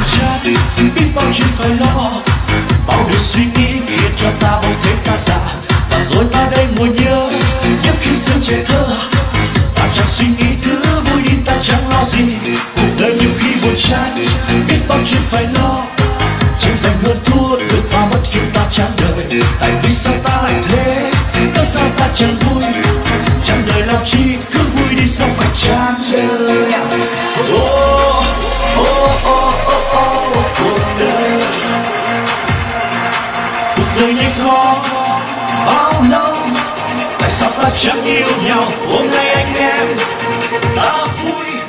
buồn chán, biết bao chuyện phải lo, bao điều suy nghĩ khiến cho ta bỗng thêm ta già. Và rồi ta đây ngồi nhớ những khi xưa trẻ thơ, ta chẳng suy nghĩ cứ vui đi ta chẳng lo gì. Cuộc đời nhiều khi buồn chán, biết bao chuyện phải lo, tranh giành hơn thua được và mất khiến ta chán đời. Tại vì sao ta lại thế, tại sao ta chẳng vui, chẳng đời làm chi cứ vui đi sao phải chán đời. Cuộc đời như khó bao lâu, tại sao ta chẳng yêu nhau. Hôm nay anh em ta vui